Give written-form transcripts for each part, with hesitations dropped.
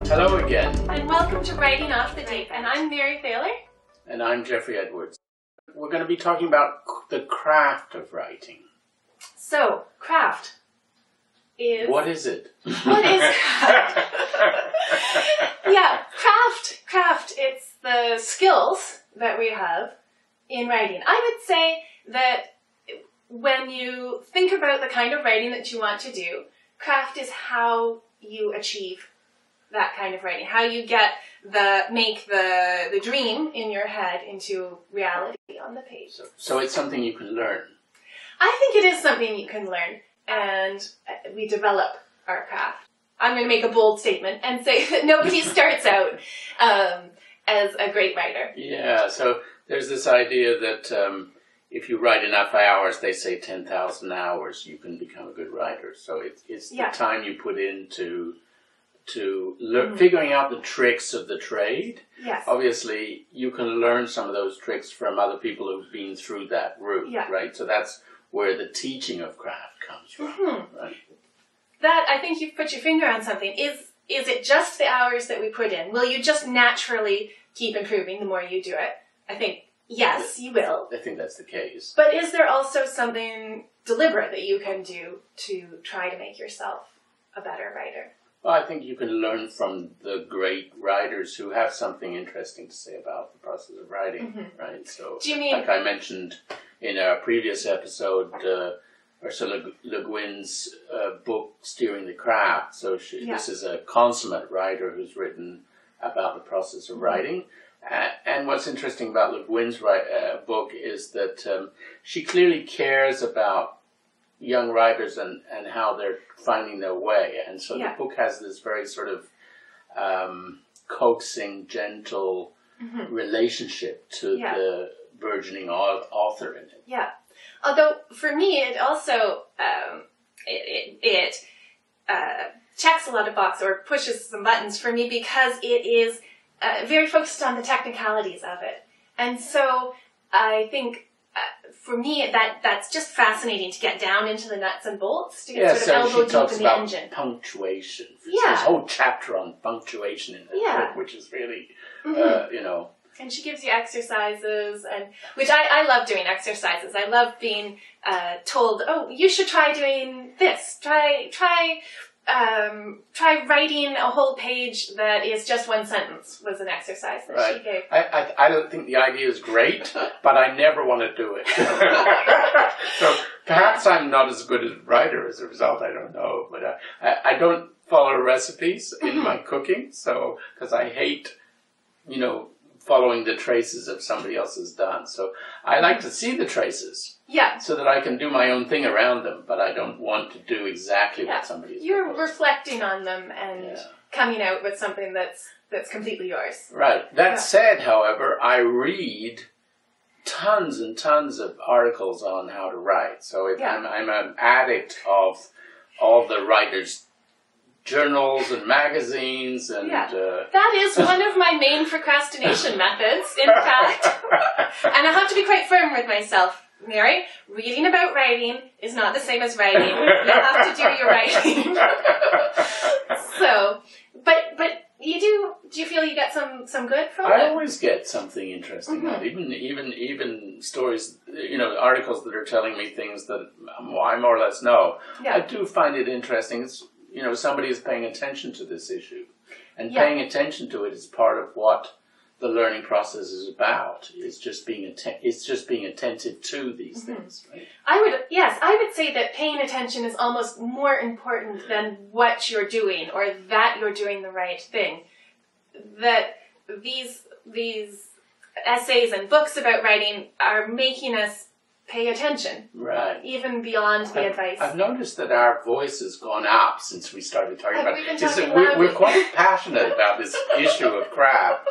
Hello again. And welcome to Writing Off the Deep. And I'm Mary Thaler. And I'm Jeffrey Edwards. We're going to be talking about the craft of writing. So, craft is... What is it? What is craft? Yeah, craft, it's the skills that we have in writing. I would say that when you think about the kind of writing that you want to do, craft is how you achieve that kind of writing, how you make the dream in your head into reality on the page. So it's something you can learn. I think it is something you can learn, and we develop our craft. I'm going to make a bold statement and say that nobody starts out as a great writer. Yeah, so there's this idea that if you write enough hours, they say 10,000 hours, you can become a good writer. So it's the time you put into figuring out the tricks of the trade. Yes. Obviously, you can learn some of those tricks from other people who've been through that route, right? So that's where the teaching of craft comes from, right? That, I think you've put your finger on something. Is it just the hours that we put in? Will you just naturally keep improving the more you do it? I think, yes, you will. I think that's the case. But is there also something deliberate that you can do to try to make yourself a better writer? Well, I think you can learn from the great writers who have something interesting to say about the process of writing, right? So, do you mean, like I mentioned in our previous episode, Ursula Le Guin's book, Steering the Craft. So this is a consummate writer who's written about the process of writing. And what's interesting about Le Guin's book is that she clearly cares about young writers and how they're finding their way. And so the book has this very sort of coaxing, gentle relationship to the burgeoning author in it. Yeah. Although, for me, it also, it checks a lot of boxes or pushes some buttons for me because it is very focused on the technicalities of it. And so I think for me, that's just fascinating to get down into the nuts and bolts, to get sort of elbow deep in the engine. Punctuation. There's a whole chapter on punctuation in the book, which is really, And she gives you exercises, and which I love doing exercises. I love being told, oh, you should try doing this. Try writing a whole page that is just one sentence was an exercise that she gave. I don't think the idea is great, but I never want to do it. So perhaps I'm not as good a writer as a result, I don't know. But I don't follow recipes in my cooking, so because I hate, following the traces of somebody else's done. So I like to see the traces. Yeah. So that I can do my own thing around them, but I don't want to do exactly what somebody's You're proposed. reflecting on them and coming out with something that's completely yours. Right. That said, however, I read tons and tons of articles on how to write. So I'm an addict of all the writers' journals and magazines and that is one of my main procrastination methods, in fact. And I have to be quite firm with myself, Mary. Reading about writing is not the same as writing. You have to do your writing. So, but do you feel you get some good from it? I always get something interesting out. Even stories, articles that are telling me things that I more or less know. Yeah. I do find it interesting. It's somebody is paying attention to this issue. And paying attention to it is part of what the learning process is about. It's just being attentive to these things. Right? I would say that paying attention is almost more important than what you're doing or that you're doing the right thing. That these essays and books about writing are making us pay attention. Right. Even beyond the advice. I've noticed that our voice has gone up since we started talking about it. We're quite passionate about this issue of craft.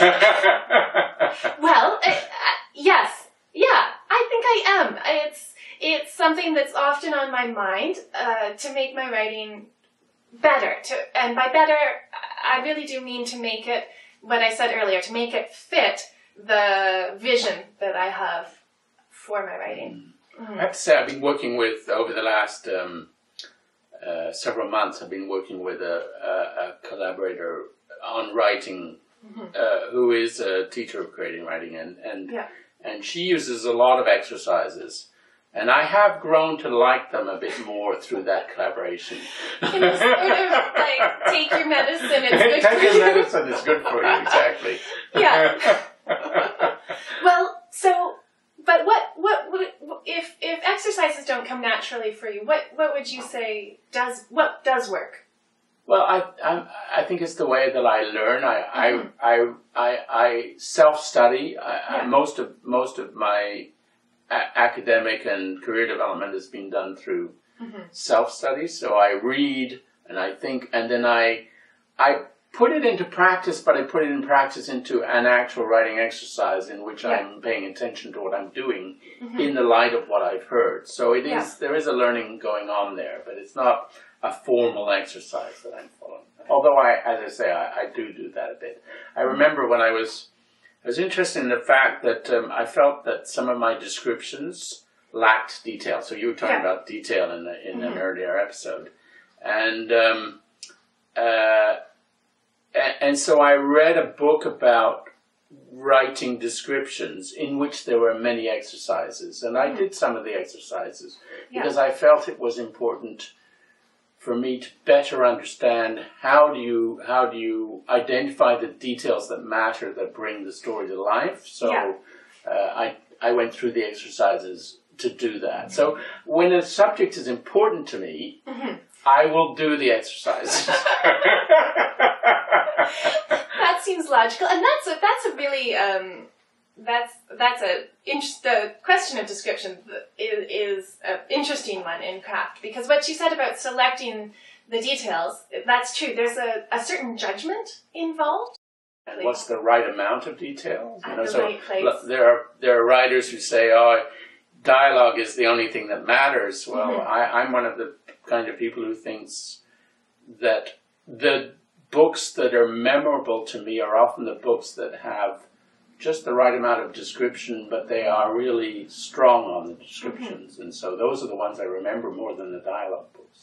Well, yes. Yeah, I think I am. It's something that's often on my mind to make my writing better. And by better, I really do mean to make it, what I said earlier, to make it fit the vision that I have for my writing. I have to say, I've been working with, over the last several months, I've been working with a collaborator on writing, who is a teacher of creative writing, and she uses a lot of exercises. And I have grown to like them a bit more through that collaboration. And it's sort of like, take your medicine, it's good Take for your you. medicine, it's good for you, exactly. Yeah. Well, so, but what would, if exercises don't come naturally for you, what would you say does work? Well, I think it's the way that I learn. I self-study. Most of my academic and career development has been done through self-study. So I read and I think, and then I put it into practice, but I put it in practice into an actual writing exercise in which I'm paying attention to what I'm doing in the light of what I've heard. So it is there is a learning going on there, but it's not a formal exercise that I'm following. Although as I say, I do that a bit. I remember when I was interested in the fact that I felt that some of my descriptions lacked detail. So you were talking about detail in an earlier episode. And so I read a book about writing descriptions in which there were many exercises. And I did some of the exercises because I felt it was important for me to better understand how do you identify the details that matter, that bring the story to life. So I went through the exercises to do that. So when a subject is important to me, I will do the exercises. That seems logical, and that's a really the question of description is an interesting one in craft, because what you said about selecting the details, that's true. There's a certain judgment involved. And what's the right amount of detail? At the right place. There are writers who say, dialogue is the only thing that matters. Well, I'm one of the kind of people who thinks that the books that are memorable to me are often the books that have just the right amount of description, but they are really strong on the descriptions. And so those are the ones I remember more than the dialogue books.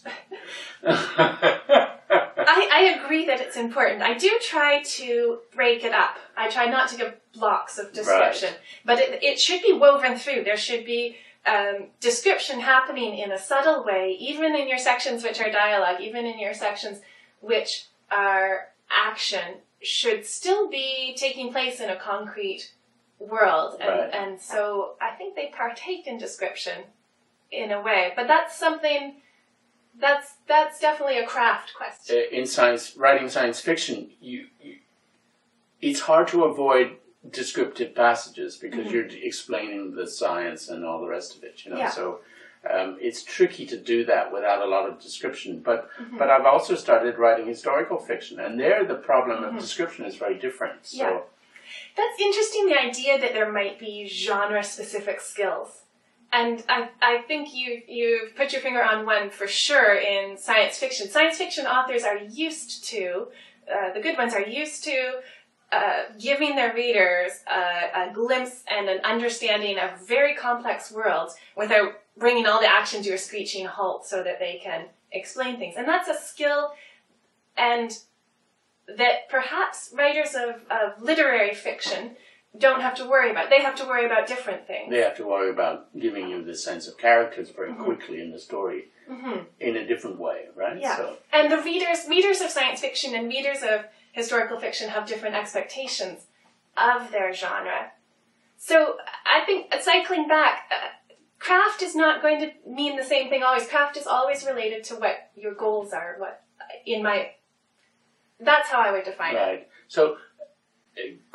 I agree that it's important. I do try to break it up. I try not to give blocks of description, but it should be woven through. There should be description happening in a subtle way, even in your sections which are dialogue, even in your sections which are action, should still be taking place in a concrete world. And so I think they partake in description in a way, but that's something that's definitely a craft question. In writing science fiction, it's hard to avoid descriptive passages because you're explaining the science and all the rest of it, so it's tricky to do that without a lot of description, but I've also started writing historical fiction, and there the problem of description is very different. So that's interesting, the idea that there might be genre-specific skills. And I think you've put your finger on one for sure in science fiction. Science fiction authors are used to, the good ones are used to, giving their readers a glimpse and an understanding of very complex worlds without bringing all the action to a screeching halt so that they can explain things. And that's a skill and that perhaps writers of literary fiction don't have to worry about. They have to worry about different things. They have to worry about giving you the sense of characters very quickly in the story in a different way, right? Yeah. So. And the readers of science fiction and readers of historical fiction have different expectations of their genre. So I think, cycling back, craft is not going to mean the same thing always. Craft is always related to what your goals are. That's how I would define it. Right. So